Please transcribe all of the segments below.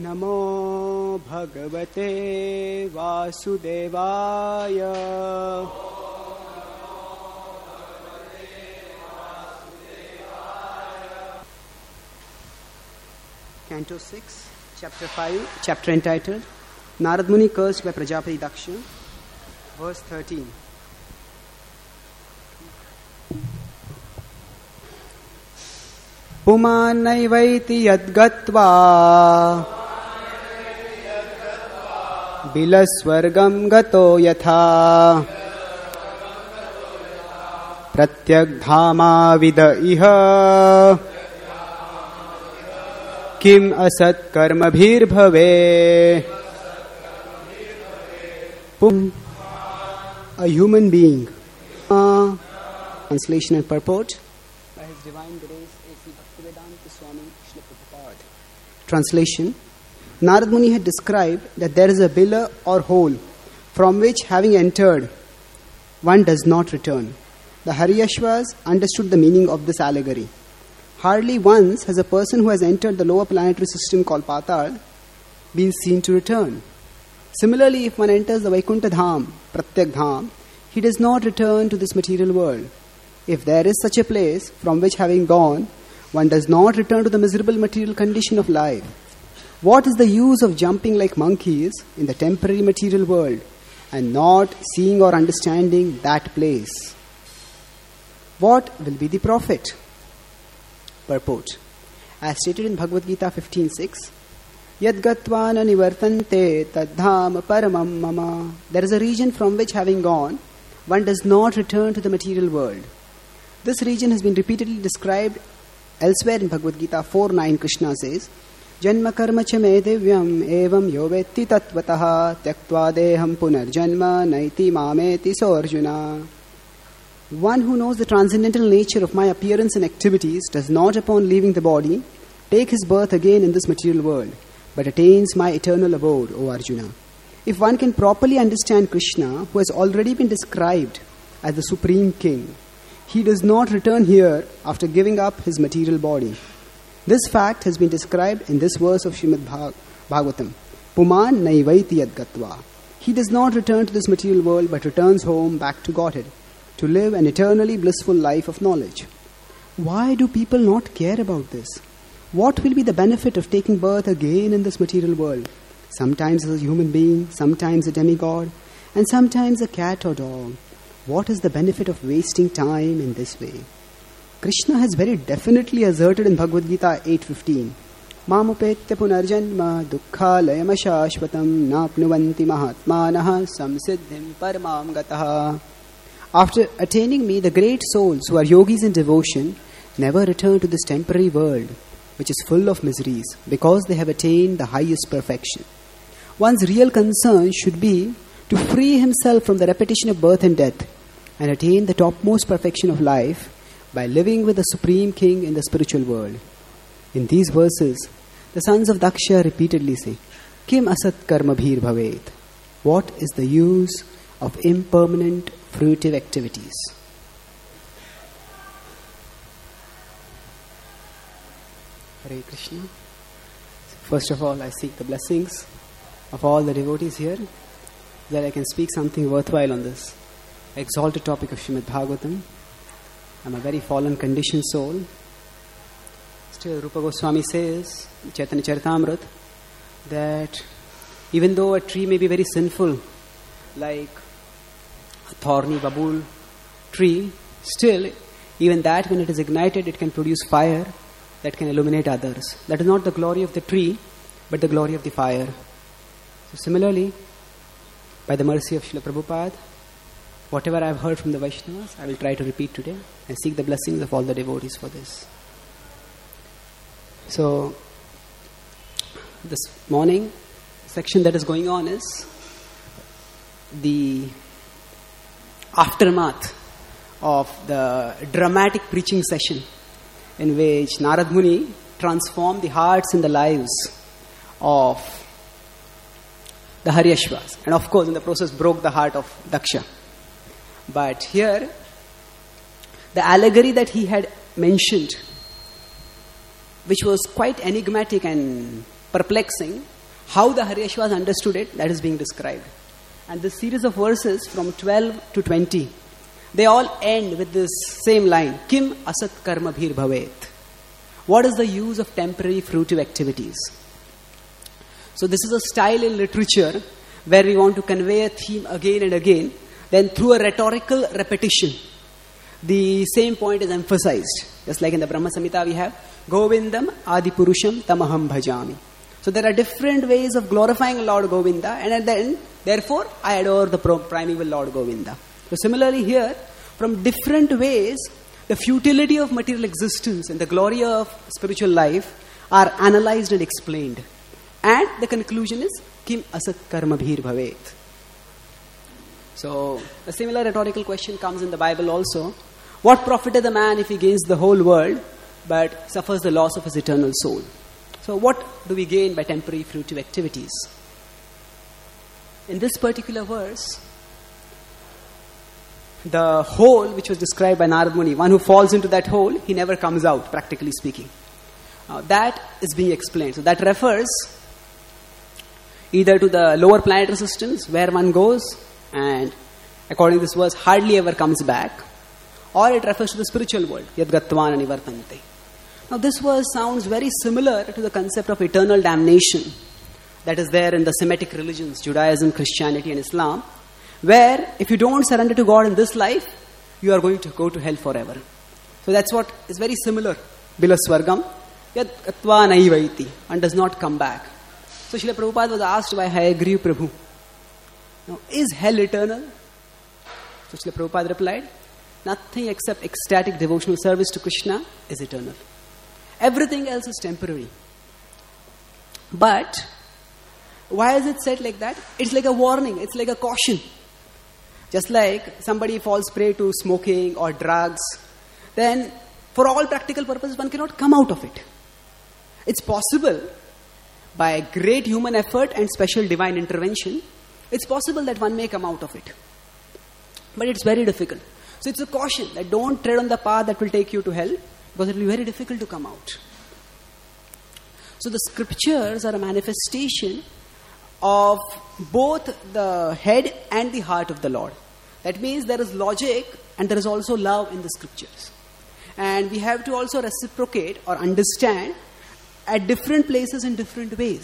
नमो भगवते वासुदेवाय। Canto 6, Chapter 5, chapter entitled Narad Muni cursed by Prajapati Daksha, verse 13. पुमान्नैवैति यद्गत्वा बिलस्वर्गं गतो यथा प्रत्यग्धामाविद इह किम असत्कर्मभिर्भवे। A human being. Translation and purport by His Divine Grace A.C. Bhaktivedanta Swami Srila Prabhupada. Translation. Narad Muni had described that there is a billow or hole from which, having entered, one does not return. The Haryashvas understood the meaning of this allegory. Hardly once has a person who has entered the lower planetary system called Patal been seen to return. Similarly, if one enters the Vaikuntha Dham, Pratyak Dham, he does not return to this material world. If there is such a place from which, having gone, one does not return to the miserable material condition of life, what is the use of jumping like monkeys in the temporary material world and not seeing or understanding that place? What will be the profit? Purport. As stated in Bhagavad Gita 15.6, Yad gatva na nivartante tadham paramam mama. There is a region from which, having gone, one does not return to the material world. This region has been repeatedly described elsewhere in Bhagavad Gita 4.9. Krishna says, Janma karma cha me divyam evam yo vetti tatvataha tyaktva deham punarjanma naiti mameti so Arjuna. One who knows the transcendental nature of my appearance and activities does not, upon leaving the body, take his birth again in this material world, but attains my eternal abode, O Arjuna. If one can properly understand Krishna, who has already been described as the Supreme King, he does not return here after giving up his material body. This fact has been described in this verse of Srimad Bhagavatam. Puman naivaiti yadgatva. He does not return to this material world, but returns home back to Godhead, to live an eternally blissful life of knowledge. Why do people not care about this? What will be the benefit of taking birth again in this material world? Sometimes as a human being, sometimes a demigod, and sometimes a cat or dog. What is the benefit of wasting time in this way? Krishna has very definitely asserted in Bhagavad Gita 8.15, Mamupetya punarjanma dukkhalayam ashashvatam napnuvanti mahatmanaha samsiddhim paramam gataha. After attaining me, the great souls who are yogis in devotion never return to this temporary world, which is full of miseries, because they have attained the highest perfection. One's real concern should be to free himself from the repetition of birth and death and attain the topmost perfection of life by living with the Supreme King in the spiritual world. In these verses, the sons of Daksha repeatedly say, Kim asat karma bhir bhavet. What is the use of impermanent fruitive activities? Hare Krishna. First of all, I seek the blessings of all the devotees here, that I can speak something worthwhile on this exalted topic of Srimad Bhagavatam. I'm a very fallen, conditioned soul. Still, Rupa Goswami says, Chaitanya Charitamrita, that even though a tree may be very sinful, like a thorny babool tree, still, even that when it is ignited, it can produce fire that can illuminate others. That is not the glory of the tree, but the glory of the fire. So similarly, by the mercy of Srila Prabhupada, whatever I have heard from the Vaishnavas, I will try to repeat today and seek the blessings of all the devotees for this. So, this morning, the section that is going on is the aftermath of the dramatic preaching session in which Narad Muni transformed the hearts and the lives of the Haryashvas, and of course in the process broke the heart of Daksha. But here, the allegory that he had mentioned, which was quite enigmatic and perplexing, How the Haryashvas understood it, that is being described. And this series of verses from 12 to 20, they all end with this same line, Kim asat karma bhir bhavet. What is the use of temporary fruitive activities? So this is a style in literature where we want to convey a theme again and again, then through a rhetorical repetition, the same point is emphasized. Just like in the Brahma Samhita we have, Govindam Adi Purusham Tamaham Bhajami. So there are different ways of glorifying Lord Govinda, and at the end, therefore, I adore the primeval Lord Govinda. So similarly here, from different ways, the futility of material existence and the glory of spiritual life are analyzed and explained. And the conclusion is, Kim asat karma bhir bhavet. So, a similar rhetorical question comes in the Bible also. What profiteth a man if he gains the whole world, but suffers the loss of his eternal soul? So, what do we gain by temporary fruitive activities? In this particular verse, the hole which was described by Narad Muni, one who falls into that hole, he never comes out, practically speaking. That is being explained. So, that refers either to the lower planetary systems where one goes and, according to this verse, hardly ever comes back, or it refers to the spiritual world, Yad Gatvana Nivartante. Now this verse sounds very similar to the concept of eternal damnation that is there in the Semitic religions, Judaism, Christianity and Islam, where if you don't surrender to God in this life, you are going to go to hell forever. So that's what is very similar. Bilaswargam, Yad Gatvana Naivaiti, and does not come back. So Srila Prabhupada was asked by Hayagriva Prabhu, now, is hell eternal? So Srila Prabhupada replied, nothing except ecstatic devotional service to Krishna is eternal. Everything else is temporary. But why is it said like that? It's like a warning, it's like a caution. Just like somebody falls prey to smoking or drugs, then for all practical purposes one cannot come out of it. It's possible by great human effort and special divine intervention, it's possible that one may come out of it. But it's very difficult. So it's a caution that don't tread on the path that will take you to hell, because it will be very difficult to come out. So the scriptures are a manifestation of both the head and the heart of the Lord. That means there is logic and there is also love in the scriptures. And we have to also reciprocate or understand at different places in different ways.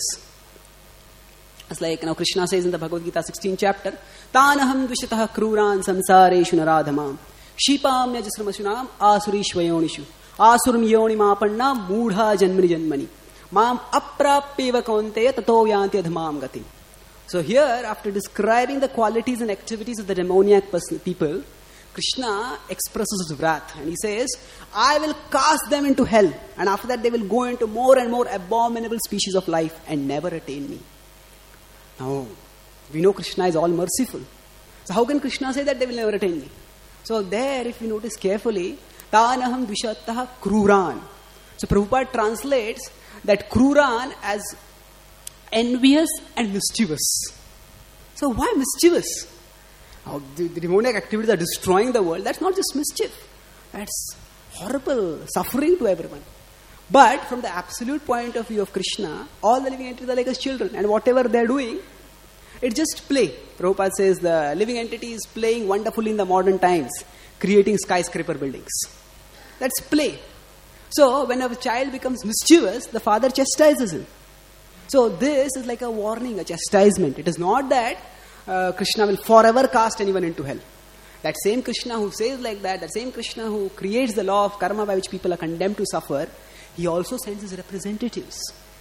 It's like, Krishna says in the Bhagavad Gita 16th chapter, Tanaham dvishatah kruran samsareshu naradhamam shipam yajasramasunam asurishvayonishu asuram yonimāpanna mūಢā janmani janmani mam aprapyeva kaunteya tato yanti adhamam gatim. So here, after describing the qualities and activities of the demoniac people, Krishna expresses his wrath and he says, I will cast them into hell, and after that they will go into more and more abominable species of life and never attain me. Now, we know Krishna is all merciful. So how can Krishna say that they will never attain me? So there, if you notice carefully, Tanaham dvishatah kruran. So Prabhupada translates that kruran as envious and mischievous. So why mischievous? The demoniac activities are destroying the world. That's not just mischief. That's horrible suffering to everyone. But from the absolute point of view of Krishna, all the living entities are like his children, and whatever they are doing, it's just play. Prabhupada says the living entity is playing wonderfully in the modern times, creating skyscraper buildings. That's play. So when a child becomes mischievous, the father chastises him. So this is like a warning, a chastisement. It is not that Krishna will forever cast anyone into hell. That same Krishna who says like that same Krishna who creates the law of karma by which people are condemned to suffer, he also sends his representatives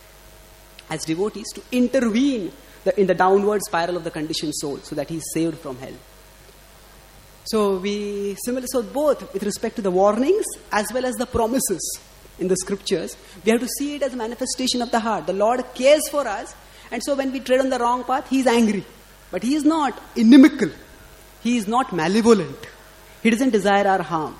as devotees to intervene in the downward spiral of the conditioned soul so that he is saved from hell. So both with respect to the warnings as well as the promises in the scriptures, we have to see it as a manifestation of the heart. The Lord cares for us, and so when we tread on the wrong path, he is angry. But he is not inimical. He is not malevolent. He doesn't desire our harm.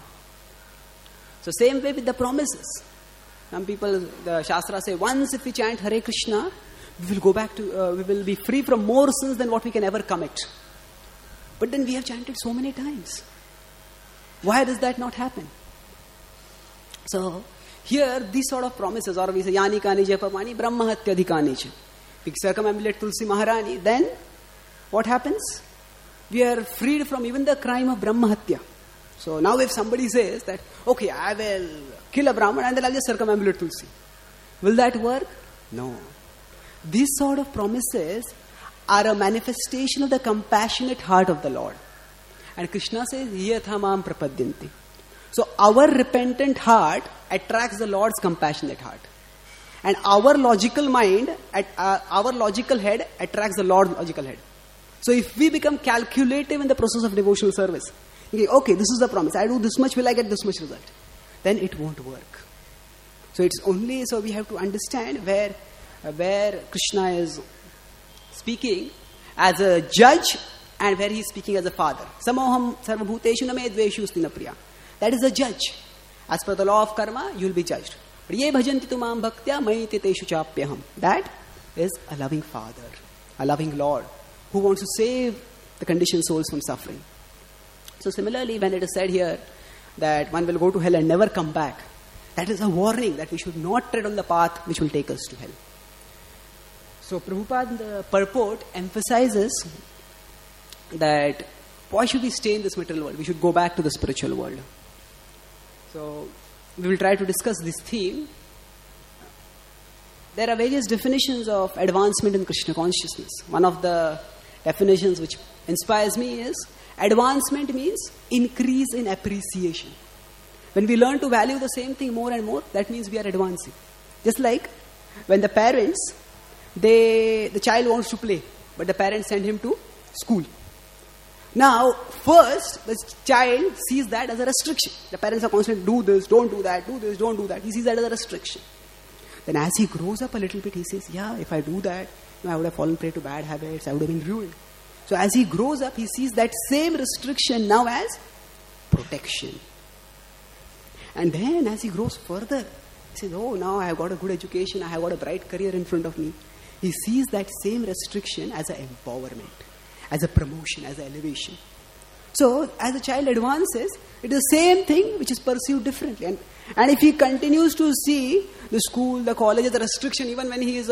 So same way with the promises. Some people, the Shastra say, once if we chant Hare Krishna, we will go back to, we will be free from more sins than what we can ever commit. But then we have chanted so many times. Why does that not happen? So here, these sort of promises, or we say, Yani kani japamani brahma hatyadhikani. we circumambulate Tulsi Maharani, then what happens? We are freed from even the crime of Brahmahatya. So now if somebody says that, okay, I will kill a Brahman and then I'll just circumambulate Tulsi. Will that work? No. These sort of promises are a manifestation of the compassionate heart of the Lord. And Krishna says, Yathamam prapadyanti. So our repentant heart attracts the Lord's compassionate heart. And our logical mind, our logical head attracts the Lord's logical head. So if we become calculative in the process of devotional service, okay, this is the promise, I do this much, will I get this much result? Then it won't work. So it's only, so we have to understand where Krishna is speaking as a judge and where he is speaking as a father. Samoham sarvabhuteshu name dveshu stina priya. That is a judge. As per the law of karma, you will be judged. But ye bhajanti tumam bhaktya maiti teshu chapyaham. That is a loving father, a loving Lord who wants to save the conditioned souls from suffering. So similarly, when it is said here that one will go to hell and never come back, that is a warning that we should not tread on the path which will take us to hell. So Prabhupada in the purport emphasizes that why should we stay in this material world? We should go back to the spiritual world. So we will try to discuss this theme. There are various definitions of advancement in Krishna consciousness. One of the definitions which inspires me is advancement means increase in appreciation. When we learn to value the same thing more and more, that means we are advancing. Just like when the parents, the child wants to play, but the parents send him to school. Now, first, the child sees that as a restriction. The parents are constantly, do this, don't do that, do this, don't do that. He sees that as a restriction. Then as he grows up a little bit, he says, yeah, if I do that, I would have fallen prey to bad habits, I would have been ruined. So as he grows up, he sees that same restriction now as protection. And then as he grows further, he says, oh, now I have got a good education, I have got a bright career in front of me. He sees that same restriction as an empowerment, as a promotion, as an elevation. So as a child advances, it is the same thing which is perceived differently. And if he continues to see the school, the college as a restriction, even when he is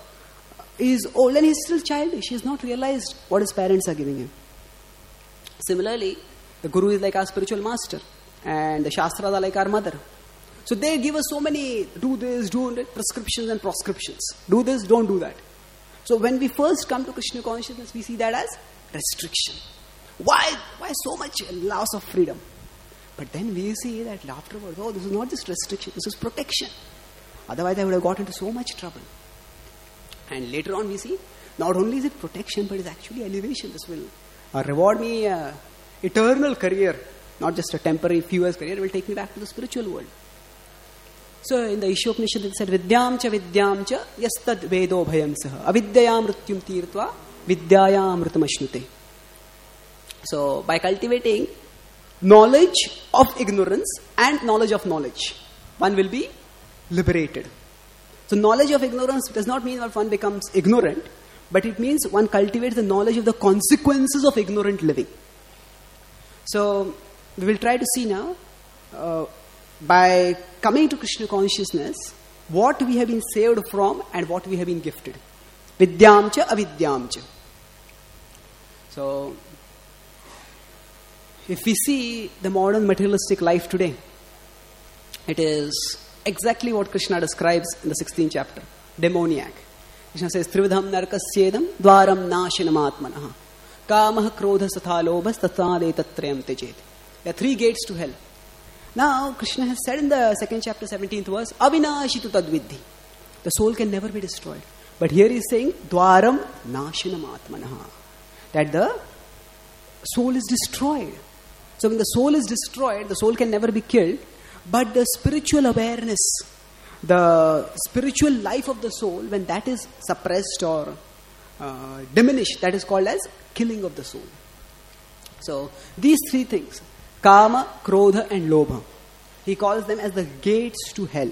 old and he is still childish, he has not realized what his parents are giving him. Similarly, the Guru is like our spiritual master, and the Shastras are like our mother. So they give us so many, do this, do that, prescriptions and proscriptions. Do this, don't do that. So when we first come to Krishna consciousness, we see that as restriction. Why so much loss of freedom? But then we see that afterwards, oh, this is not just restriction, this is protection. Otherwise I would have got into so much trouble. And later on we see, not only is it protection, but it's actually elevation. This will reward me eternal career, not just a temporary few years career. It will take me back to the spiritual world. So in the Ishopanishad it said, Vidyam cha yastad vedo bhayam saha avidyayam mrityum tirtva vidyayam mritam ashnute. So by cultivating knowledge of ignorance and knowledge of knowledge, one will be liberated. So knowledge of ignorance does not mean that one becomes ignorant, but it means one cultivates the knowledge of the consequences of ignorant living. So we will try to see now, by coming to Krishna consciousness, what we have been saved from and what we have been gifted. Vidyamcha, avidyamcha. So, if we see the modern materialistic life today, it is exactly what Krishna describes in the 16th chapter. Demoniac. Krishna says, Trividham narkasyedam dvaram nashanam atmanaha kamah krodha satha lobhas tatade tatrayam tejet. There are 3 gates to hell. Now, Krishna has said in the 2nd chapter, 17th verse, Avinashitu tadviddhi. The soul can never be destroyed. But here he is saying, Dwaram nashanam atmanaha. That the soul is destroyed. So when the soul is destroyed, the soul can never be killed. But the spiritual awareness, the spiritual life of the soul, when that is suppressed or diminished, that is called as killing of the soul. So these 3 things, Kama, Krodha and Lobha, he calls them as the gates to hell.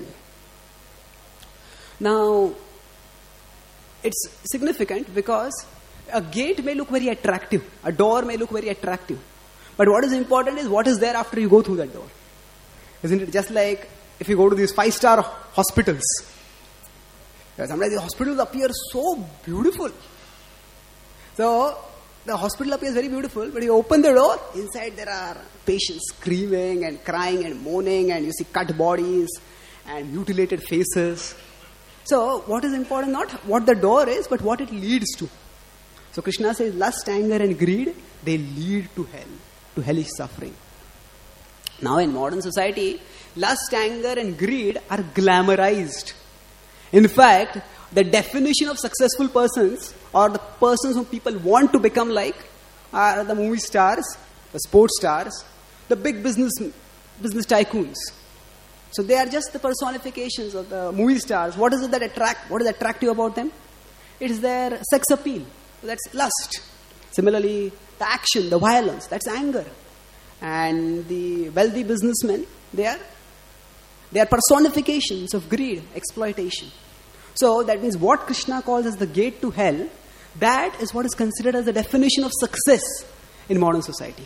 Now, it's significant because a gate may look very attractive, a door may look very attractive, but what is important is what is there after you go through that door. Isn't it just like if you go to these 5-star hospitals, Sometimes the hospitals appear so beautiful. So, the hospital appears very beautiful, but you open the door, inside there are patients screaming and crying and moaning, and you see cut bodies and mutilated faces. So, what is important? Not what the door is, but what it leads to. So, Krishna says lust, anger and greed, they lead to hell, to hellish suffering. Now, in modern society, lust, anger and greed are glamorized. In fact, the definition of successful persons or the persons whom people want to become like are the movie stars, the sports stars, the big business tycoons. So they are just the personifications of the movie stars. What is it that what is attractive about them? It is their sex appeal. That's lust. Similarly, the action, the violence, that's anger. And the wealthy businessmen, they are personifications of greed, exploitation. So that means what Krishna calls as the gate to hell, that is what is considered as the definition of success in modern society.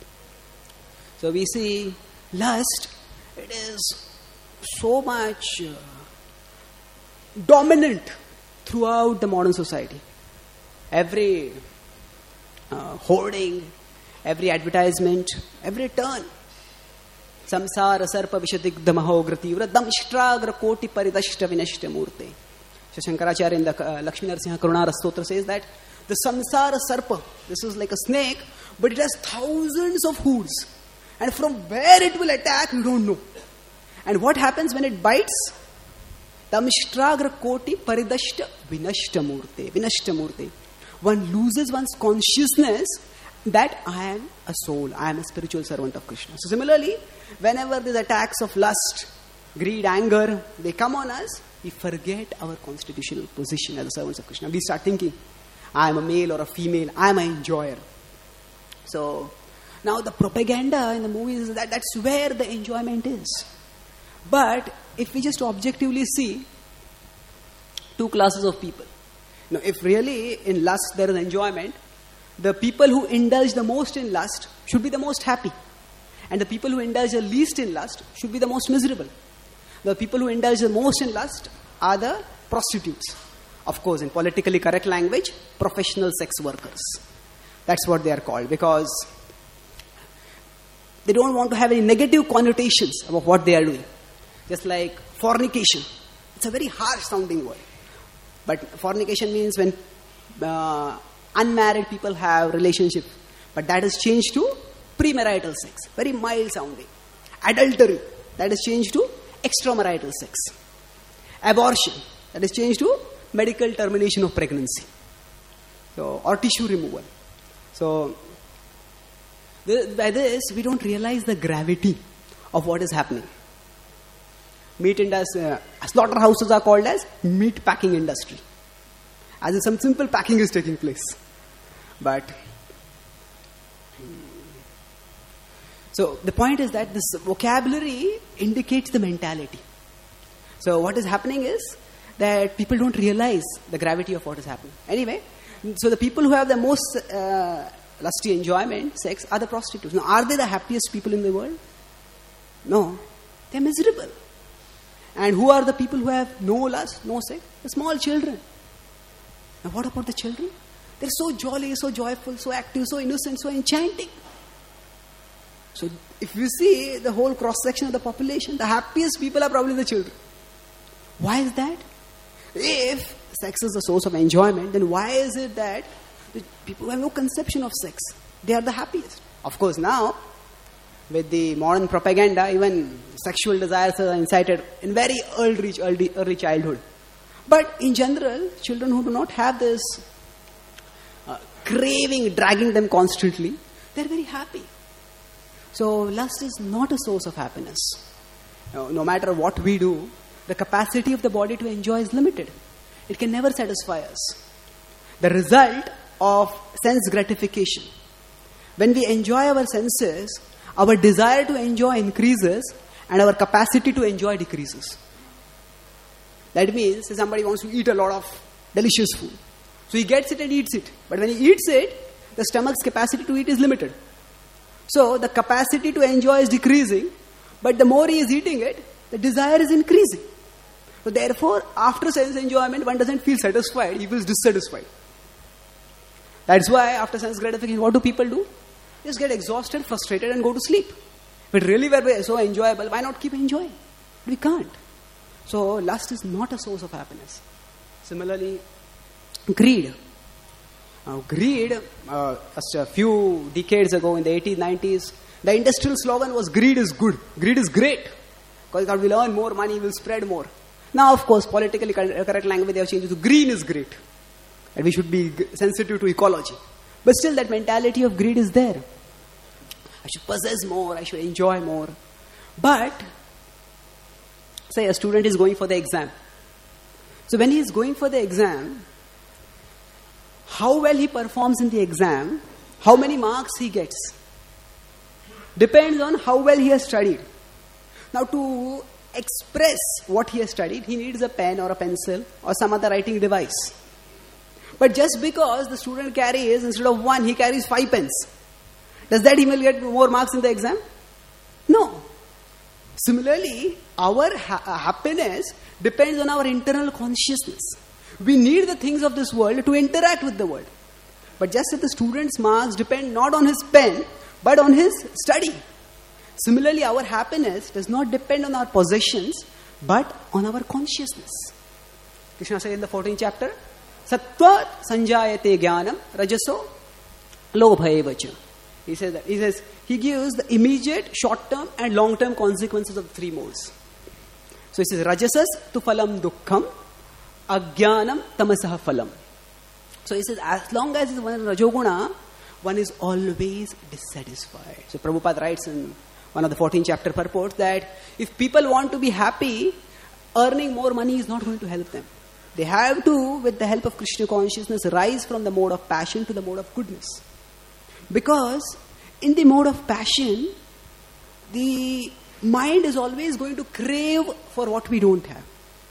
So we see lust, it is so much dominant throughout the modern society. Every hoarding, every advertisement, every turn. Samsara sarpa vishadigdha mahogra tivra damshtragra koti paridashta vinashta murte. Shankaracharya in the Lakshmi Narasimha Karunara Stotra says that the samsara sarpa, this is like a snake, but it has thousands of hoods. And from where it will attack, we don't know. And what happens when it bites? Damshtragra koti paridashta vinashta murte. One loses one's consciousness that I am a soul, I am a spiritual servant of Krishna. So similarly, whenever these attacks of lust, greed, anger, they come on us, we forget our constitutional position as the servants of Krishna. We start thinking, I am a male or a female, I am an enjoyer. So, now the propaganda in the movies is that's where the enjoyment is. But, if we just objectively see two classes of people. Now, if really in lust there is enjoyment, the people who indulge the most in lust should be the most happy. And the people who indulge the least in lust should be the most miserable. The people who indulge the most in lust are the prostitutes. Of course, in politically correct language, professional sex workers. That's what they are called, because they don't want to have any negative connotations about what they are doing. Just like fornication. It's a very harsh sounding word. But fornication means when unmarried people have relationship. But that has changed to premarital sex. Very mild sounding. Adultery. That has changed to extramarital sex. Abortion. That has changed to medical termination of pregnancy. So, or tissue removal. So, by this, we don't realize the gravity of what is happening. Meat industry, slaughterhouses are called as meat packing industry. As if some simple packing is taking place. But, so the point is that this vocabulary indicates the mentality. So what is happening is that people don't realize the gravity of what is happening. Anyway, so the people who have the most lusty enjoyment, sex, are the prostitutes. Now, are they the happiest people in the world? No. They're miserable. And who are the people who have no lust, no sex? The small children. Now, what about the children? They're so jolly, so joyful, so active, so innocent, so enchanting. So, if you see the whole cross-section of the population, the happiest people are probably the children. Why is that? If sex is the source of enjoyment, then why is it that the people who have no conception of sex, they are the happiest? Of course, now, with the modern propaganda, even sexual desires are incited in very early childhood. But in general, children who do not have this craving, dragging them constantly, they're very happy. So lust is not a source of happiness. No matter what we do, the capacity of the body to enjoy is limited. It can never satisfy us. The result of sense gratification. When we enjoy our senses, our desire to enjoy increases and our capacity to enjoy decreases. That means if somebody wants to eat a lot of delicious food. So he gets it and eats it. But when he eats it, the stomach's capacity to eat is limited. So the capacity to enjoy is decreasing, but the more he is eating it, the desire is increasing. So therefore, after sense enjoyment, one doesn't feel satisfied, he feels dissatisfied. That's why after sense gratification, what do people do? Just get exhausted, frustrated and go to sleep. But really were so enjoyable, why not keep enjoying? We can't. So lust is not a source of happiness. Similarly, greed. Now greed, just a few decades ago in the 80s, 90s, the industrial slogan was greed is good, greed is great. Because we'll earn more money, we'll spread more. Now of course, politically correct language they have changed to green is great. And we should be sensitive to ecology. But still that mentality of greed is there. I should possess more, I should enjoy more. But, say a student is going for the exam. So when he is going for the exam, how well he performs in the exam, how many marks he gets, depends on how well he has studied. Now to express what he has studied, he needs a pen or a pencil or some other writing device. But just because the student carries, instead of 1, he carries 5 pens, does that he will get more marks in the exam? No. Similarly, our happiness depends on our internal consciousness. We need the things of this world to interact with the world. But just as the student's marks depend not on his pen, but on his study. Similarly, our happiness does not depend on our possessions, but on our consciousness. Krishna says in the 14th chapter, Sattva sanjayate jnanam rajaso lobha evacha. He says he gives the immediate, short-term and long-term consequences of the 3 modes. So he says rajasas tu phalam dukkham ajnanam tamasaha phalam. So he says as long as one is rajoguna, one is always dissatisfied. So Prabhupada writes in one of the 14th chapter purports that if people want to be happy, earning more money is not going to help them. They have to, with the help of Krishna consciousness, rise from the mode of passion to the mode of goodness. Because in the mode of passion, the mind is always going to crave for what we don't have.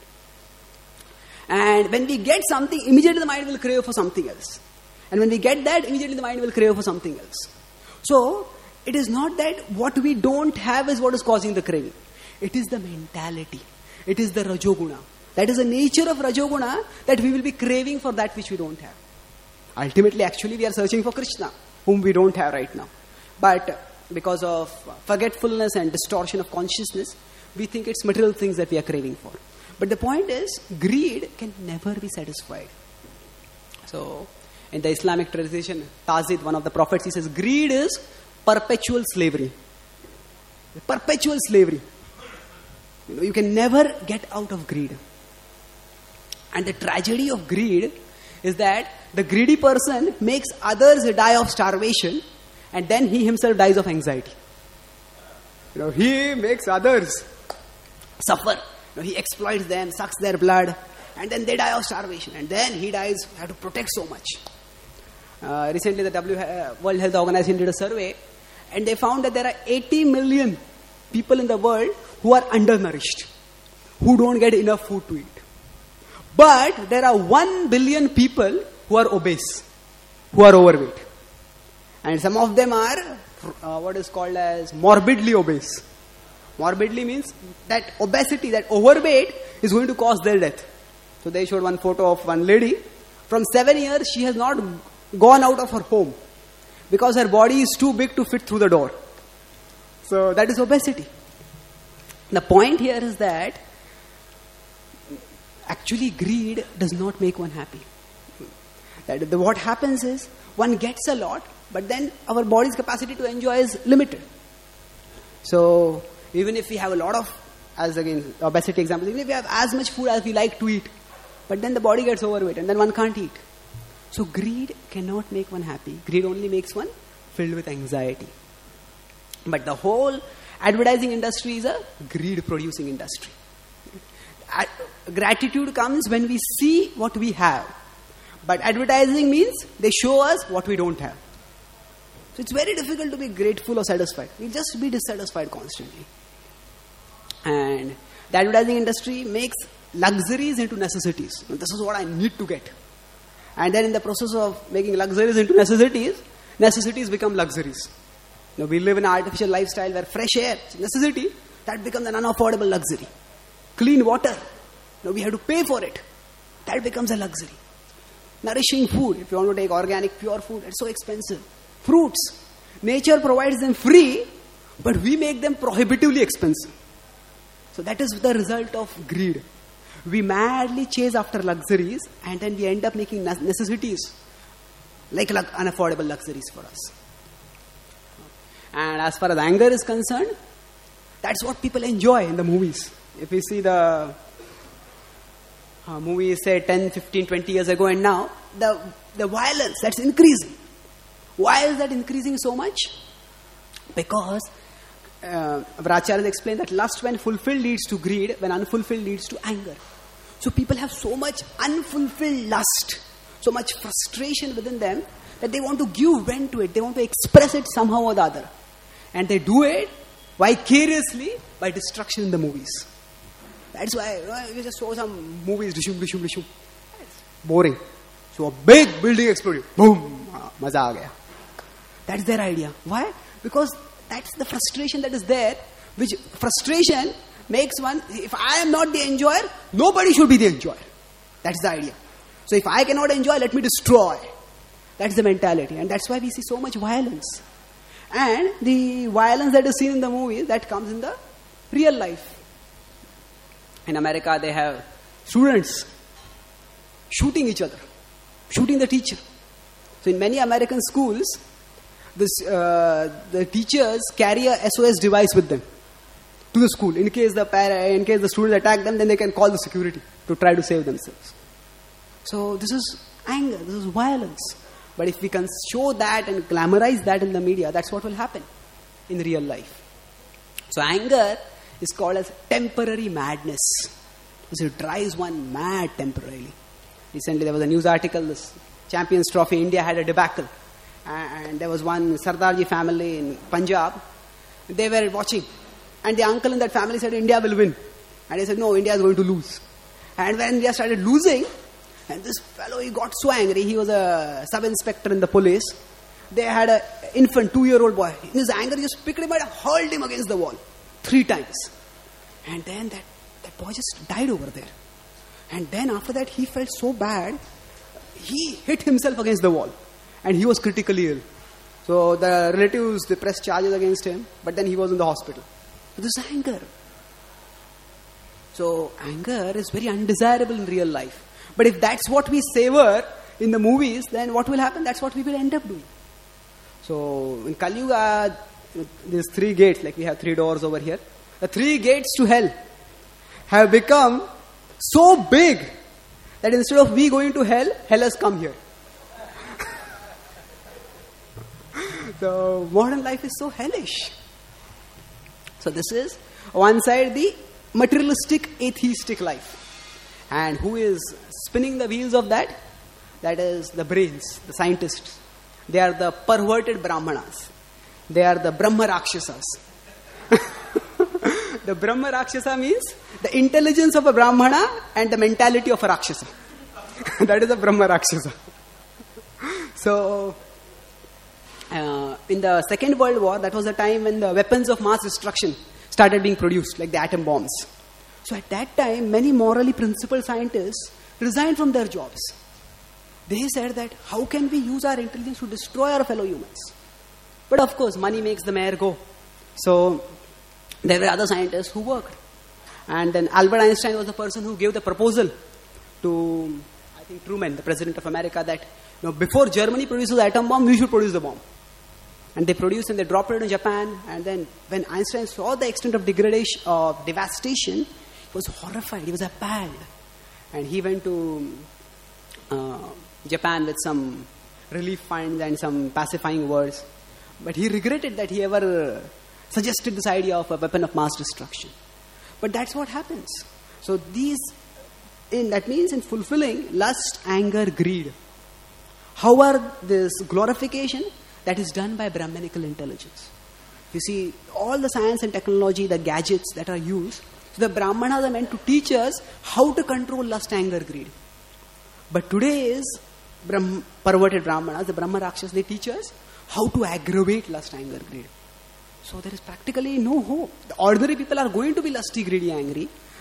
And when we get something, immediately the mind will crave for something else. And when we get that, immediately the mind will crave for something else. So, it is not that what we don't have is what is causing the craving. It is the mentality. It is the Rajoguna. That is the nature of Rajoguna, that we will be craving for that which we don't have. Ultimately, actually, we are searching for Krishna, whom we don't have right now. But because of forgetfulness and distortion of consciousness, we think it's material things that we are craving for. But the point is, greed can never be satisfied. So, in the Islamic tradition, Tazid, one of the prophets, he says, greed is perpetual slavery. Perpetual slavery. You can never get out of greed. And the tragedy of greed is that the greedy person makes others die of starvation, and then he himself dies of anxiety. He makes others suffer. He exploits them, sucks their blood, and then they die of starvation. And then he dies, have to protect so much. Recently, the World Health Organization did a survey, and they found that there are 80 million people in the world who are undernourished, who don't get enough food to eat. But there are 1 billion people who are obese, who are overweight. And some of them are what is called as morbidly obese. Morbidly means that obesity, that overweight is going to cause their death. So they showed one photo of one lady. From 7 years, she has not gone out of her home because her body is too big to fit through the door. So that is obesity. The point here is that actually greed does not make one happy. What happens is one gets a lot, but then our body's capacity to enjoy is limited. So even if we have a lot of, as again obesity example, even if we have as much food as we like to eat, but then the body gets overweight and then one can't eat. So greed cannot make one happy. Greed only makes one filled with anxiety. But the whole advertising industry is a greed producing industry. Gratitude comes when we see what we have. But advertising means they show us what we don't have. So it's very difficult to be grateful or satisfied. We'll just be dissatisfied constantly. And the advertising industry makes luxuries into necessities. This is what I need to get. And then in the process of making luxuries into necessities, necessities become luxuries. We live in an artificial lifestyle where fresh air is a necessity. That becomes an unaffordable luxury. Clean water Now we have to pay for it. That becomes a luxury. Nourishing food, if you want to take organic, pure food, it's so expensive. Fruits, nature provides them free, but we make them prohibitively expensive. So that is the result of greed. We madly chase after luxuries, and then we end up making necessities like unaffordable luxuries for us. And as far as anger is concerned, that's what people enjoy in the movies. If we see the movies, say 10, 15, 20 years ago and now, the violence, that's increasing. Why is that increasing so much? Because Vracharya explained that lust when fulfilled leads to greed, when unfulfilled leads to anger. So people have so much unfulfilled lust, so much frustration within them, that they want to give vent to it. They want to express it somehow or the other. And they do it vicariously by destruction in the movies. That's why you just saw some movies, dishum, dishum, dishum. It's boring. So a big building exploded. Boom! Maza aa gaya. That's their idea. Why? Because that's the frustration that is there, which frustration makes one, if I am not the enjoyer, nobody should be the enjoyer. That's the idea. So if I cannot enjoy, let me destroy. That's the mentality. And that's why we see so much violence. And the violence that is seen in the movies, that comes in the real life. In America, they have students shooting each other, shooting the teacher. So in many American schools, the teachers carry a SOS device with them to the school. In case the students attack them, then they can call the security to try to save themselves. So this is anger, this is violence. But if we can show that and glamorize that in the media, that's what will happen in real life. So anger is called as temporary madness. So it drives one mad temporarily. Recently there was a news article, this Champions Trophy, India had a debacle. And there was one Sardarji family in Punjab. They were watching. And the uncle in that family said, India will win. And he said, no, India is going to lose. And when India started losing, and this fellow, he got so angry. He was a sub-inspector in the police. They had an infant, 2-year-old boy. In his anger, he just picked him and hurled him against the wall 3 times. And then that boy just died over there. And then after that, he felt so bad, he hit himself against the wall. And he was critically ill. So the relatives, they pressed charges against him. But then he was in the hospital. So this is anger. So anger is very undesirable in real life. But if that's what we savor in the movies, then what will happen? That's what we will end up doing. So in Kali Yuga, there's 3 gates, like we have 3 doors over here. The 3 gates to hell have become so big that instead of we going to hell, hell has come here. So modern life is so hellish. So this is one side the materialistic, atheistic life. And who is spinning the wheels of that? That is the brains, the scientists. They are the perverted Brahmanas. They are the Brahma Rakshasas. The Brahma Rakshasa means the intelligence of a Brahmana and the mentality of a Rakshasa. That is a Brahma Rakshasa. So, in the Second World War, that was the time when the weapons of mass destruction started being produced, like the atom bombs. So at that time, many morally principled scientists resigned from their jobs. They said that, how can we use our intelligence to destroy our fellow humans? But of course, money makes the mayor go. So there were other scientists who worked. And then Albert Einstein was the person who gave the proposal to, I think, Truman, the president of America, that before Germany produces the atom bomb, we should produce the bomb. And they produced and they dropped it in Japan. And then when Einstein saw the extent of degradation, of devastation, he was horrified. He was appalled. And he went to Japan with some relief funds and some pacifying words. But he regretted that he ever suggested this idea of a weapon of mass destruction. But that's what happens. So that means in fulfilling lust, anger, greed. However, this glorification, that is done by Brahmanical intelligence. You see, all the science and technology, the gadgets that are used, so the Brahmanas are meant to teach us how to control lust, anger, greed. But today's perverted Brahmanas, the Brahma Rakshas, they teach us how to aggravate lust, anger, greed. So there is practically no hope. The ordinary people are going to be lusty, greedy, angry.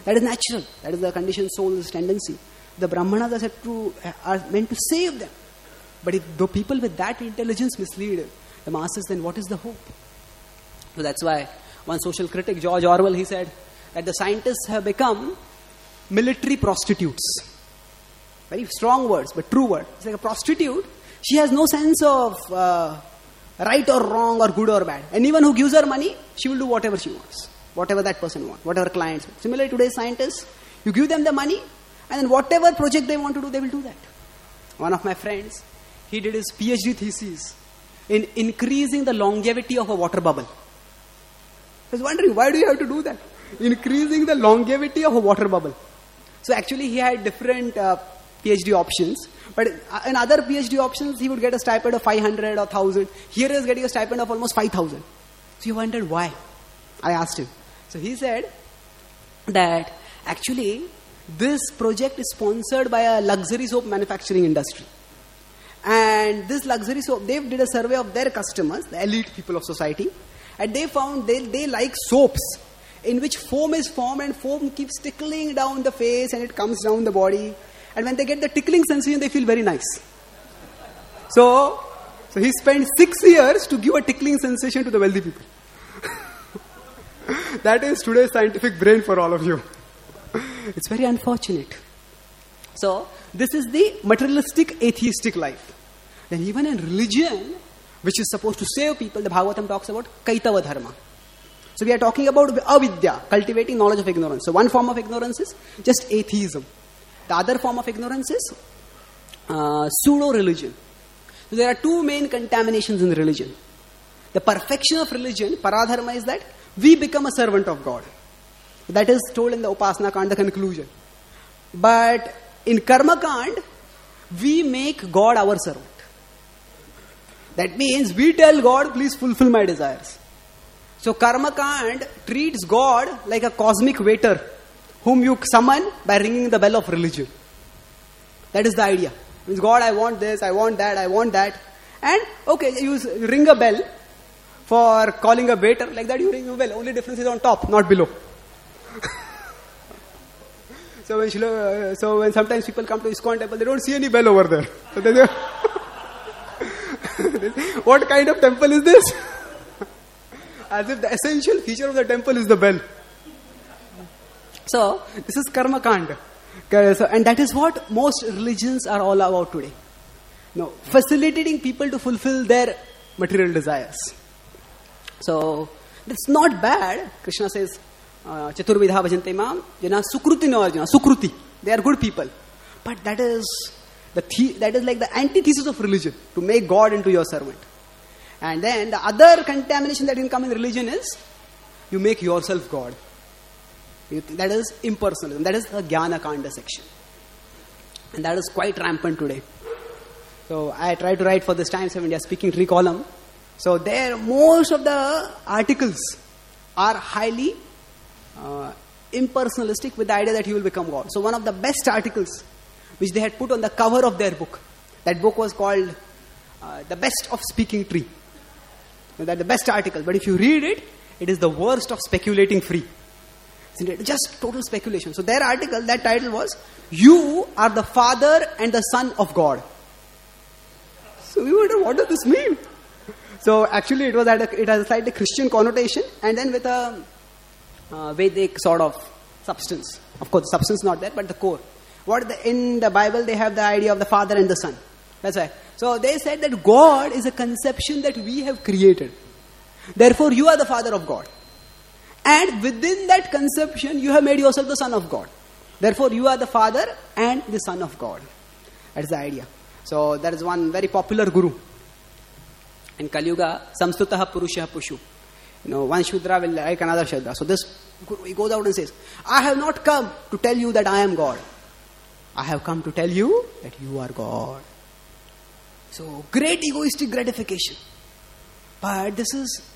That is natural. That is the conditioned soul's tendency. The Brahmanas are meant to save them. But if the people with that intelligence mislead the masses, then what is the hope? So that's why one social critic, George Orwell, he said that the scientists have become military prostitutes. Very strong words, but true word. It's like a prostitute. She has no sense of right or wrong or good or bad. Anyone who gives her money, she will do whatever she wants. Whatever that person wants. Whatever clients want. Similarly, today's scientists, you give them the money, and then whatever project they want to do, they will do that. One of my friends, he did his PhD thesis in increasing the longevity of a water bubble. I was wondering, why do you have to do that? Increasing the longevity of a water bubble. So actually he had different PhD options. But in other PhD options, he would get a stipend of 500 or 1,000. Here he is getting a stipend of almost 5,000. So he wondered why. I asked him. So he said that actually this project is sponsored by a luxury soap manufacturing industry. And this luxury soap, they did a survey of their customers, the elite people of society. And they found they like soaps in which foam is formed and foam keeps tickling down the face and it comes down the body. And when they get the tickling sensation, they feel very nice. So he spent 6 years to give a tickling sensation to the wealthy people. That is today's scientific brain for all of you. It's very unfortunate. So this is the materialistic, atheistic life. Then even in religion, which is supposed to save people, the Bhagavatam talks about Kaitava Dharma. So we are talking about avidya, cultivating knowledge of ignorance. So one form of ignorance is just atheism. The other form of ignorance is pseudo-religion. So there are two main contaminations in religion. The perfection of religion, paradharma, is that we become a servant of God. That is told in the Upasana Kand, the conclusion. But in Karma Kand, we make God our servant. That means we tell God, please fulfill my desires. So Karma Kand treats God like a cosmic waiter whom you summon by ringing the bell of religion. That is the idea. It means, God, I want this, I want that, I want that. And okay, you ring a bell for calling a waiter. Like that you ring a bell. Only difference is on top, not below. So when sometimes people come to ISKCON temple, they don't see any bell over there. So they say, what kind of temple is this? As if the essential feature of the temple is the bell. So this is Karma Kanda. And that is what most religions are all about today. No, facilitating people to fulfill their material desires. So that's not bad. Krishna says, Chaturvidha bhajante mam, jana sukruti no arjuna, sukruti. They are good people. But that is like the antithesis of religion, to make God into your servant. And then the other contamination that can come in religion is you make yourself God. That is impersonalism. That is the Jnana Kanda section. And that is quite rampant today. So I try to write for this Times of India Speaking Tree column. So there, most of the articles are highly impersonalistic with the idea that you will become God. So one of the best articles which they had put on the cover of their book, that book was called The Best of Speaking Tree. That's the best article. But if you read it, it is the worst of speculating free. Just total speculation. So their article, that title was, You are the Father and the Son of God. So we wonder, what does this mean? So actually it has a slightly Christian connotation, and then with a Vedic sort of substance. Of course, the substance is not there, but the core. In the Bible, they have the idea of the Father and the Son. That's why. So they said that God is a conception that we have created. Therefore, you are the Father of God. And within that conception, you have made yourself the Son of God. Therefore, you are the Father and the Son of God. That is the idea. So, there is one very popular guru. In Kali Yuga, Samskritaha Purusha Pushu. One Shudra will like another Shudra. So, this guru, he goes out and says, I have not come to tell you that I am God. I have come to tell you that you are God. So, great egoistic gratification. But this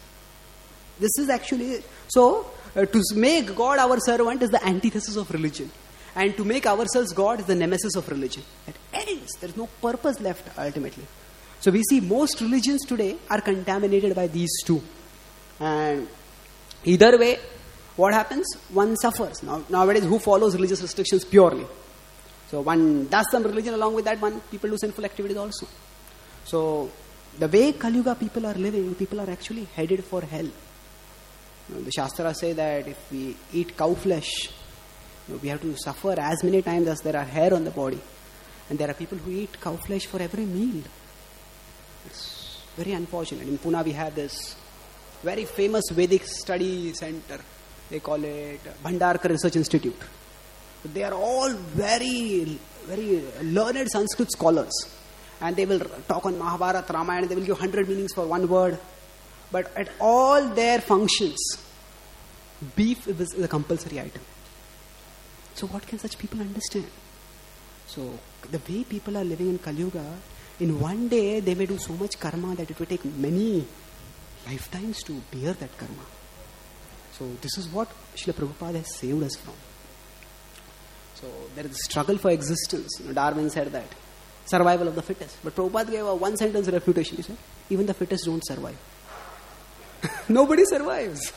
is actually... So, to make God our servant is the antithesis of religion. And to make ourselves God is the nemesis of religion. It ends. There is no purpose left ultimately. So we see most religions today are contaminated by these two. And either way, what happens? One suffers. Nowadays, who follows religious restrictions purely? So one does some religion, along with that people do sinful activities also. So the way Kali Yuga people are living, people are actually headed for hell. The Shastras say that if we eat cow flesh, we have to suffer as many times as there are hair on the body. And there are people who eat cow flesh for every meal. It's very unfortunate. In Pune we have this very famous Vedic study center. They call it Bhandarkar Research Institute. They are all very, very learned Sanskrit scholars. And they will talk on Mahabharata, Ramayana. They will give 100 meanings for one word. But at all their functions, beef is a compulsory item. So what can such people understand? So the way people are living in Kali Yuga, in one day they may do so much karma that it will take many lifetimes to bear that karma. So this is what Srila Prabhupada has saved us from. So there is a struggle for existence. Darwin said that. Survival of the fittest. But Prabhupada gave a one sentence refutation. He said, even the fittest don't survive. Nobody survives.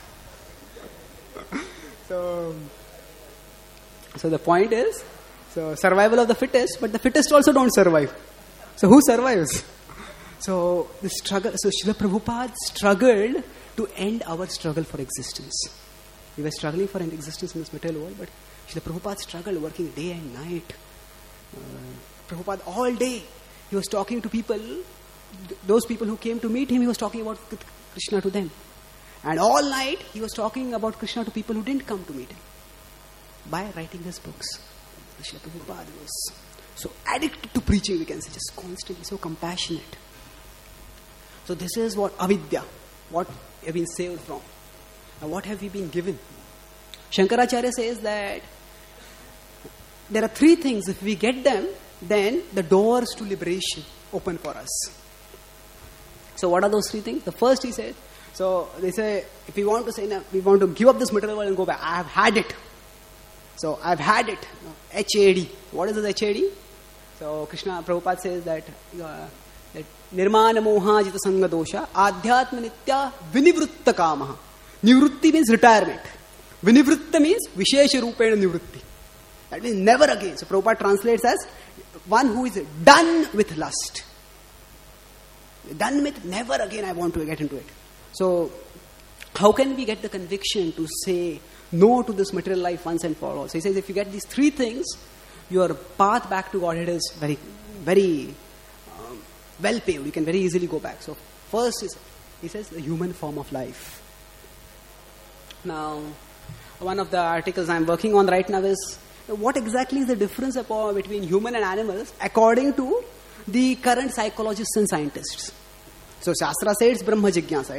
So the point is, survival of the fittest, but the fittest also don't survive. So who survives? So the struggle. So Srila Prabhupada struggled to end our struggle for existence. We were struggling for an existence in this material world, but Srila Prabhupada struggled, working day and night. Prabhupada all day, he was talking to people, those people who came to meet him, he was talking about Krishna to them. And all night, he was talking about Krishna to people who didn't come to meet him. By writing his books. Srila Prabhupada was so addicted to preaching, we can say, just constantly, so compassionate. So this is what avidya, what we have been saved from. Now what have we been given? Shankaracharya says that there are three things. If we get them, then the doors to liberation open for us. So what are those three things? The first, he said, so they say, if we want to say, we want to give up this material world and go back, I have had it. So I've had it. HAD. What is this HAD? So Krishna Prabhupada says that Nirmana Moha Jita Sangha Dosha Adhyatma Nitya Vinivritta Kamaha. Nivritti means retirement. Vinivritta means Vishesha Rupena Nivritti. That means never again. So Prabhupada translates as one who is done with lust. Done with never again I want to get into it. So how can we get the conviction to say no to this material life once and for all? So he says if you get these three things, your path back to Godhead is very, very well paved. You can very easily go back. So first is, he says, the human form of life. Now, one of the articles I'm working on right now is what exactly is the difference between human and animals according to the current psychologists and scientists. So Shastra says it's Brahma Jigyasa.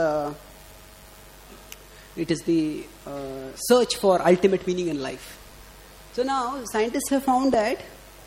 It is the search for ultimate meaning in life. So now scientists have found that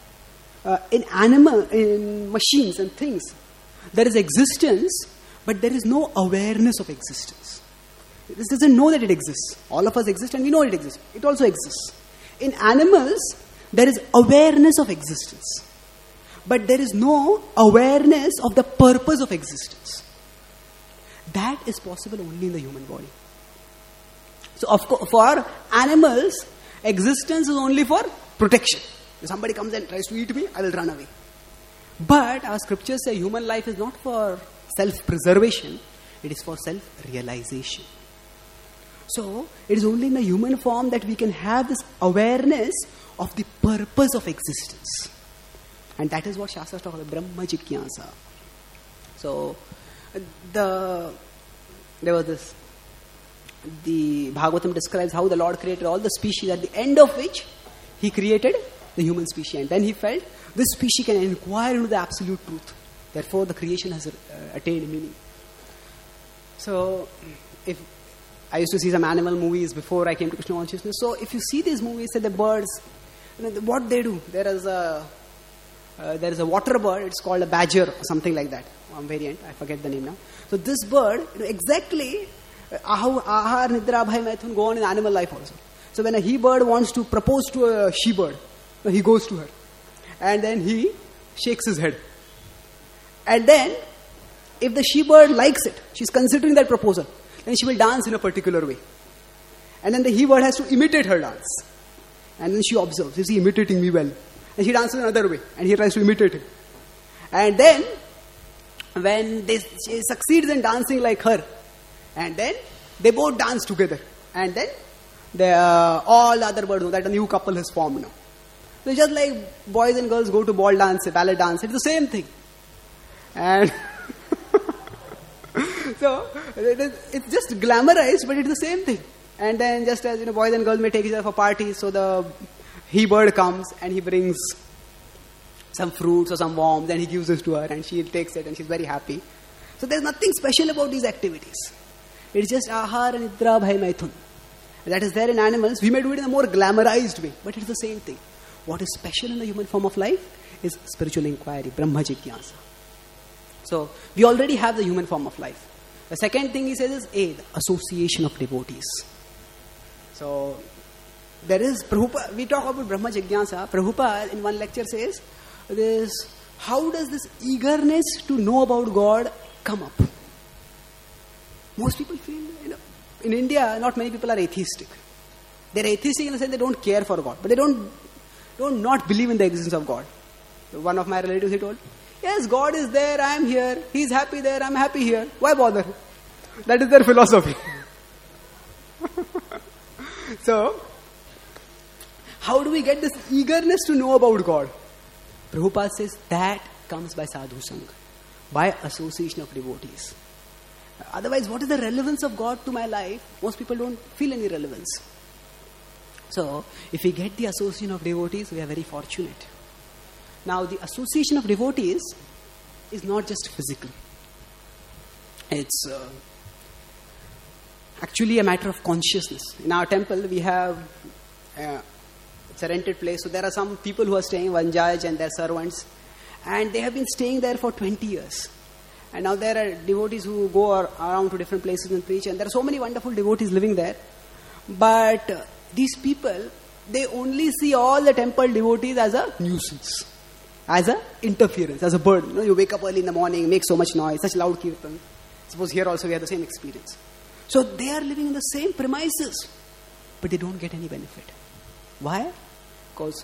in machines and things, there is existence, but there is no awareness of existence. This doesn't know that it exists. All of us exist and we know it exists. It also exists. In animals, there is awareness of existence. But there is no awareness of the purpose of existence. That is possible only in the human body. So of course, for animals, existence is only for protection. If somebody comes and tries to eat me, I will run away. But our scriptures say human life is not for self-preservation, it is for self-realization. So, it is only in the human form that we can have this awareness of the purpose of existence. And that is what Shastras talk about, Brahma Jigyasa. So, there was this, the Bhagavatam describes how the Lord created all the species, at the end of which He created the human species. And then He felt, this species can inquire into the absolute truth. Therefore, the creation has attained meaning. So, if I used to see some animal movies before I came to Krishna consciousness. So if you see these movies, say the birds, what they do, there is a water bird. It's called a badger or something like that. One variant, I forget the name now. So this bird, exactly, ahar, nidra, bhai, maithun go on in animal life also. So when a he bird wants to propose to a she bird, he goes to her, and then he shakes his head, and then if the she bird likes it, she's considering that proposal, then she will dance in a particular way. And then the he-bird has to imitate her dance. And then she observes, is he imitating me well? And she dances another way, and he tries to imitate him. And then, when she succeeds in dancing like her, and then they both dance together. And then all the other birds know that a new couple has formed now. So just like boys and girls go to ballet dance, it's the same thing. And so it's just glamorized, but it's the same thing. And then just as boys and girls may take each other for parties, so the he-bird comes and he brings some fruits or some worms and he gives this to her and she takes it and she's very happy. So there's nothing special about these activities. It's just ahar and idra bhai maithun. That is there in animals. We may do it in a more glamorized way, but it's the same thing. What is special in the human form of life is spiritual inquiry, Brahma Jigyasa. So we already have the human form of life. The second thing he says is the association of devotees. So there is Prabhupada, we talk about Brahma Jigyasa. Prabhupada in one lecture says this: how does this eagerness to know about God come up? Most people feel, in India, not many people are atheistic. They're atheistic in the sense they don't care for God, but they don't not believe in the existence of God. So one of my relatives, he told, yes, God is there, I am here. He's happy there, I'm happy here. Why bother? That is their philosophy. So, how do we get this eagerness to know about God? Prabhupada says that comes by sadhu sangha, by association of devotees. Otherwise, what is the relevance of God to my life? Most people don't feel any relevance. So, if we get the association of devotees, we are very fortunate. Now, the association of devotees is not just physical. It's actually a matter of consciousness. In our temple, we have it's a rented place. So there are some people who are staying, one judge and their servants, and they have been staying there for 20 years. And now there are devotees who go around to different places and preach, and there are so many wonderful devotees living there. But these people, they only see all the temple devotees as a nuisance, as a interference, as a burden. You wake up early in the morning, make so much noise, such loud kirtan. Suppose here also we have the same experience. So they are living in the same premises, but they don't get any benefit. Why? Because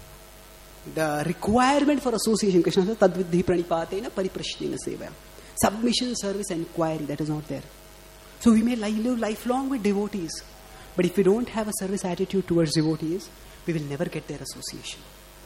the requirement for association, Krishna says, tadvidhi pranipatena pariprashnena sevaya. Submission, service, inquiry, that is not there. So we may live lifelong with devotees, but if we don't have a service attitude towards devotees, we will never get their association.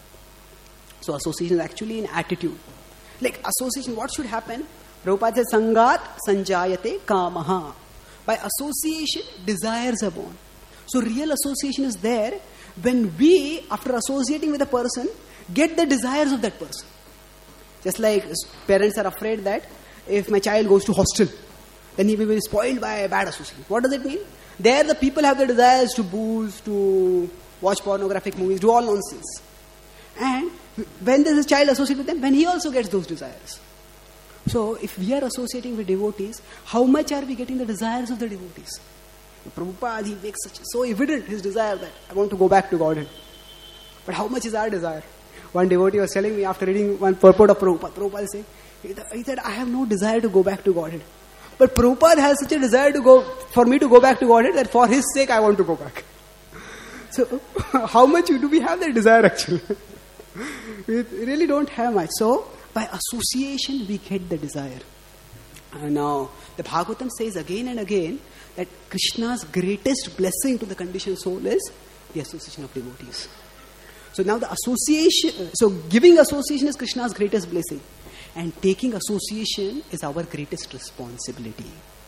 So association is actually an attitude. Like association, what should happen? Prabhupada says, Sangat sanjayate kamaha. By association, desires are born. So real association is there when we, after associating with a person, get the desires of that person. Just like parents are afraid that if my child goes to hostel, then he will be spoiled by a bad association. What does it mean? There the people have the desires to booze, to watch pornographic movies, do all nonsense. And when there is a child associated with them, when he also gets those desires. So, if we are associating with devotees, how much are we getting the desires of the devotees? Prabhupada, he makes so evident his desire that I want to go back to Godhead. But how much is our desire? One devotee was telling me after reading one purport of Prabhupada, Prabhupada said, he said, I have no desire to go back to Godhead. But Prabhupada has such a desire for me to go back to Godhead that for his sake I want to go back. So, how much do we have that desire actually? We really don't have much. So, by association, we get the desire. Now, the Bhagavatam says again and again that Krishna's greatest blessing to the conditioned soul is the association of devotees. So now the association, so giving association is Krishna's greatest blessing. And taking association is our greatest responsibility.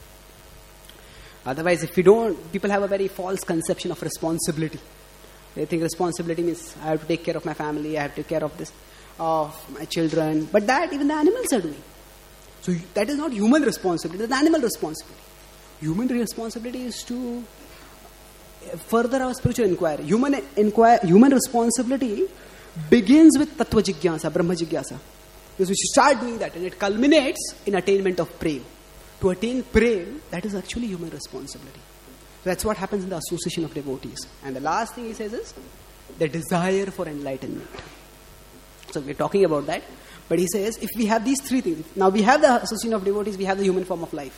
Otherwise, if we don't, people have a very false conception of responsibility. They think responsibility means I have to take care of my family, I have to take care of this, of my children. But that even the animals are doing. So that is not human responsibility, that's animal responsibility. Human responsibility is to further our spiritual inquiry. Human responsibility begins with Tattva Jigyasa, Brahma Jigyasa. Because we should start doing that, and it culminates in attainment of prem. To attain prem, that is actually human responsibility. So that's what happens in the association of devotees. And the last thing he says is the desire for enlightenment. So we're talking about that. But he says, if we have these three things, now we have the association of devotees, we have the human form of life.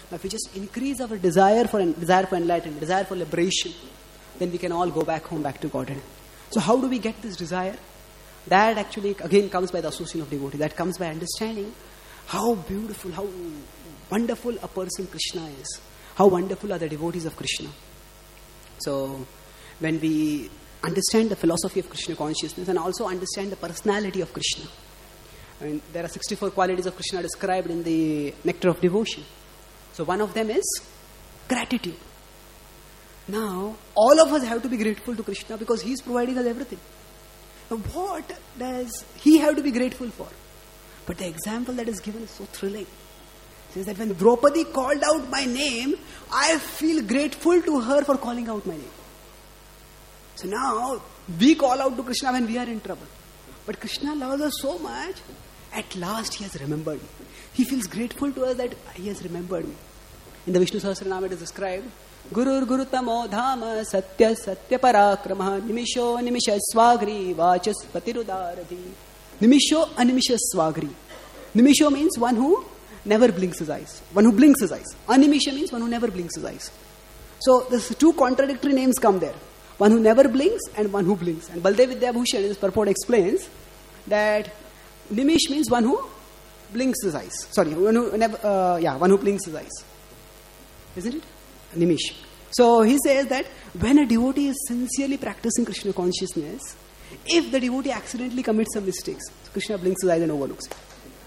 Now, if we just increase our desire for enlightenment, desire for liberation, then we can all go back home, back to Godhead. So how do we get this desire? That actually again comes by the association of devotee. That comes by understanding how beautiful, how wonderful a person Krishna is. How wonderful are the devotees of Krishna. So when we understand the philosophy of Krishna consciousness and also understand the personality of Krishna. I mean, there are 64 qualities of Krishna described in the Nectar of Devotion. So one of them is gratitude. Now, all of us have to be grateful to Krishna because he is providing us everything. Now, what does he have to be grateful for? But the example that is given is so thrilling. It says that when Draupadi called out my name, I feel grateful to her for calling out my name. So now, we call out to Krishna when we are in trouble. But Krishna loves us so much, at last he has remembered me. He feels grateful to us that he has remembered me. In the Vishnu Sahasranama it is described, Gurur Gurutamo Dhama Satya Satya Parakrama Nimisho Nimisha Swagri Vachas Patirudarati. Nimisho Animisha Swagri. Nimisho means one who never blinks his eyes. One who blinks his eyes. Animisha means one who never blinks his eyes. So there's two contradictory names come there. One who never blinks and one who blinks. And Baldev Vidyabhushan in his purport explains that Nimish means one who blinks his eyes. Sorry, one who blinks his eyes. Isn't it? Nimish. So he says that when a devotee is sincerely practicing Krishna consciousness, if the devotee accidentally commits some mistakes, Krishna blinks his eyes and overlooks it.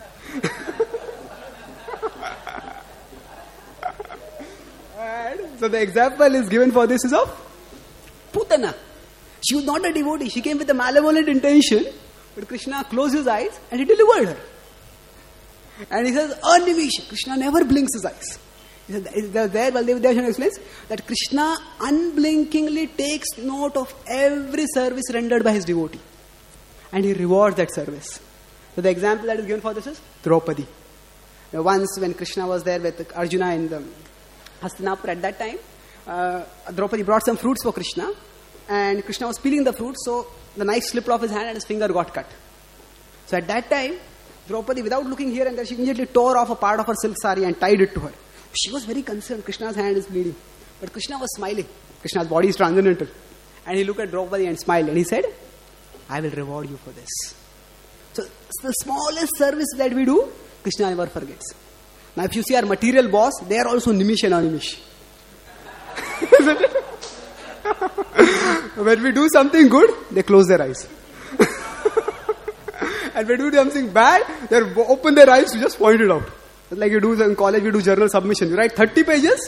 And so the example is given for this is of Putana. She was not a devotee. She came with a malevolent intention, but Krishna closed his eyes and he delivered her. And he says, Animish. Krishna never blinks his eyes. He said, there Baldev Vidyabhushan explains that Krishna unblinkingly takes note of every service rendered by his devotee. And he rewards that service. So the example that is given for this is Draupadi. Once when Krishna was there with Arjuna in the Hastinapur, at that time, Draupadi brought some fruits for Krishna. And Krishna was peeling the fruit, so the knife slipped off his hand and his finger got cut. So at that time, Draupadi, without looking here and there, she immediately tore off a part of her silk sari and tied it to her. She was very concerned. Krishna's hand is bleeding. But Krishna was smiling. Krishna's body is transcendental. And he looked at Draupadi and smiled. And he said, I will reward you for this. So the smallest service that we do, Krishna never forgets. Now if you see our material boss, they are also Nimish and Animish. Isn't it? When we do something good, they close their eyes. And when we do something bad, they open their eyes to just point it out. Like you do in college, we do journal submission. You write 30 pages,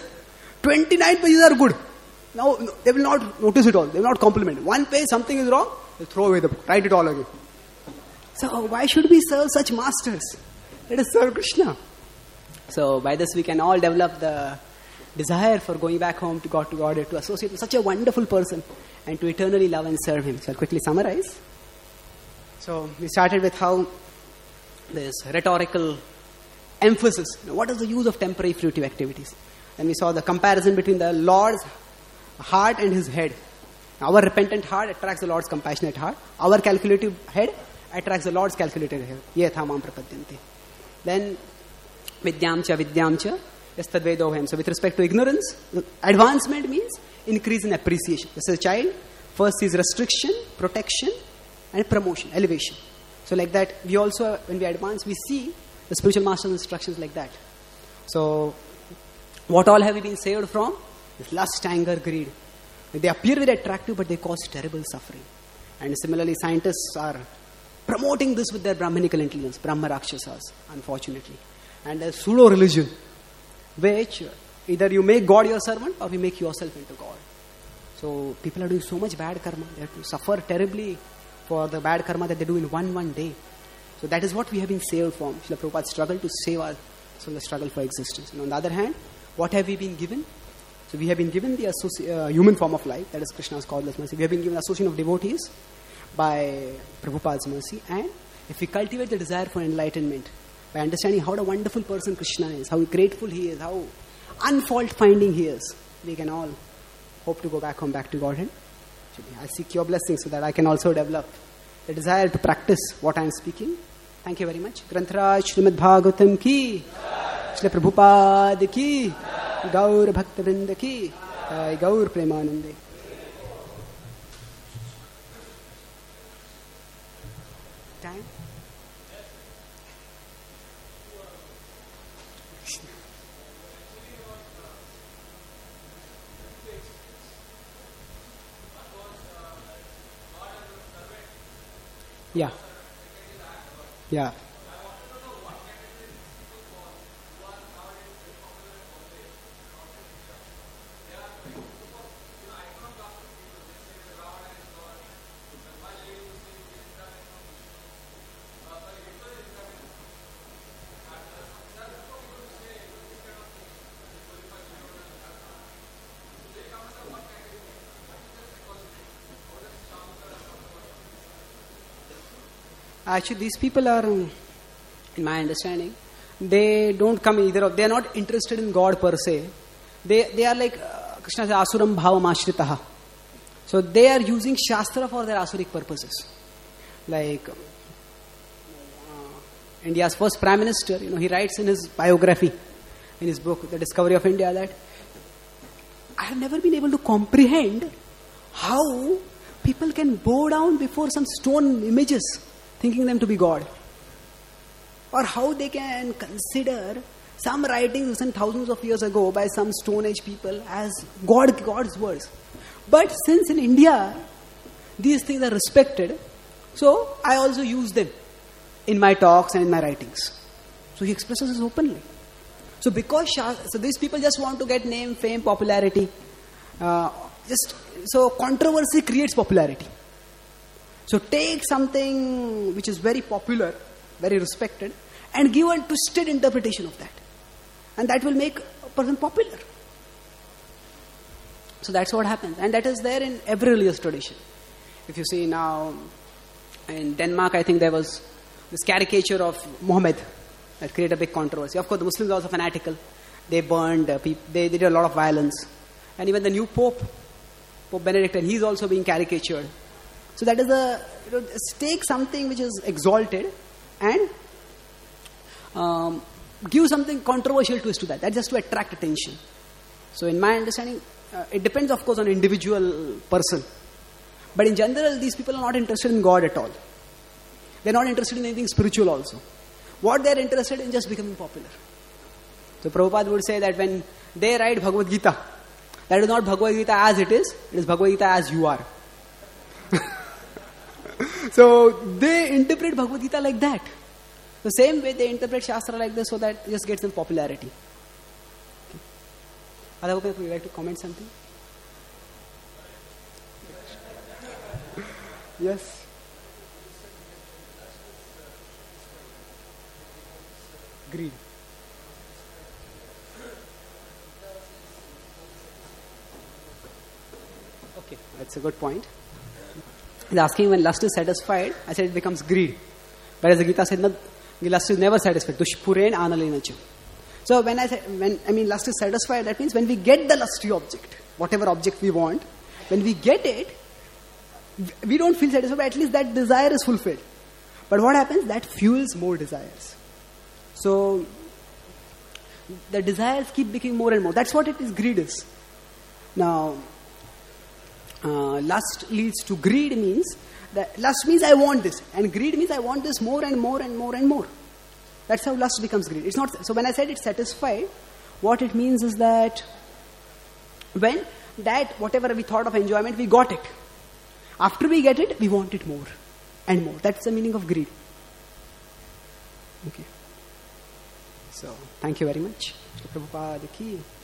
29 pages are good. Now, they will not notice it all. They will not compliment. One page, something is wrong, they throw away the book. Write it all again. So, why should we serve such masters? Let us serve Krishna. So, by this we can all develop the desire for going back home to God, to associate with such a wonderful person and to eternally love and serve him. So, I'll quickly summarize. So, we started with how this rhetorical emphasis. What is the use of temporary fruitive activities? And we saw the comparison between the Lord's heart and his head. Our repentant heart attracts the Lord's compassionate heart. Our calculative head attracts the Lord's calculative head. Yetha mam prapadyante. Then vidyamcha yastadvedovayam. So with respect to ignorance, advancement means increase in appreciation. This is a child. First is restriction, protection, and promotion, elevation. So like that, we also, when we advance, we see the spiritual master's instructions like that. So, what all have we been saved from? This lust, anger, greed. They appear very attractive, but they cause terrible suffering. And similarly, scientists are promoting this with their Brahmanical intelligence, Brahma Rakshasas, unfortunately. And a pseudo-religion, which either you make God your servant or you make yourself into God. So, people are doing so much bad karma. They have to suffer terribly for the bad karma that they do in one day. So that is what we have been saved from. Srila Prabhupada struggled to save us from the struggle for existence. And on the other hand, what have we been given? So we have been given the human form of life, that is Krishna's causeless mercy. We have been given association of devotees by Prabhupada's mercy. And if we cultivate the desire for enlightenment, by understanding how a wonderful person Krishna is, how grateful he is, how unfault-finding he is, we can all hope to go back home, back to Godhead. I seek your blessings so that I can also develop the desire to practice what I am speaking. Thank you very much. Grantaraj Srimad Bhagavatam ki. Shri Prabhupada ki, Gaur Bhakta Vrinda ki, Gaur Premanande. Time? Yeah. Yeah. Actually, these people are, in my understanding, they don't come either of, they are not interested in God per se. They are like, Krishna says, Asuram Bhavam Ashritaha. So they are using Shastra for their Asuric purposes. Like, India's first Prime Minister, he writes in his biography, in his book, The Discovery of India, that I have never been able to comprehend how people can bow down before some stone images, thinking them to be God. Or how they can consider some writings written thousands of years ago by some Stone Age people as God's words. But since in India, these things are respected, so I also use them in my talks and in my writings. So he expresses this openly. So these people just want to get name, fame, popularity. So controversy creates popularity. So take something which is very popular, very respected, and give a twisted interpretation of that. And that will make a person popular. So that's what happens. And that is there in every religious tradition. If you see now, in Denmark, I think there was this caricature of Muhammad that created a big controversy. Of course, the Muslims are also fanatical. They burned people, they did a lot of violence. And even the new Pope Benedict, and he's also being caricatured. So that is take something which is exalted and give something controversial twist to that. That's just to attract attention. So in my understanding, it depends of course on individual person. But in general, these people are not interested in God at all. They're not interested in anything spiritual also. What they're interested in just becoming popular. So Prabhupada would say that when they write Bhagavad Gita, that is not Bhagavad Gita as it is Bhagavad Gita as you are. So they interpret Bhagavad Gita like that. The same way they interpret Shastra like this, so that it just gets them popularity. Okay. Adhagopal, would you like to comment something? Yes. Greed. Okay, that's a good point. He's asking when lust is satisfied, I said it becomes greed. Whereas the Gita said, no, lust is never satisfied. Dushpuren analinacha. So when I mean lust is satisfied, that means when we get the lusty object, whatever object we want, when we get it, we don't feel satisfied, but at least that desire is fulfilled. But what happens? That fuels more desires. So the desires keep becoming more and more. That's what it is, greed is. Now, lust leads to greed means that lust means I want this, and greed means I want this more and more and more and more. That's how lust becomes greed. It's not so. When I said it's satisfied, what it means is that when that whatever we thought of enjoyment, we got it. After we get it, we want it more and more. That's the meaning of greed. Okay. So thank you very much. Prabhupada ki.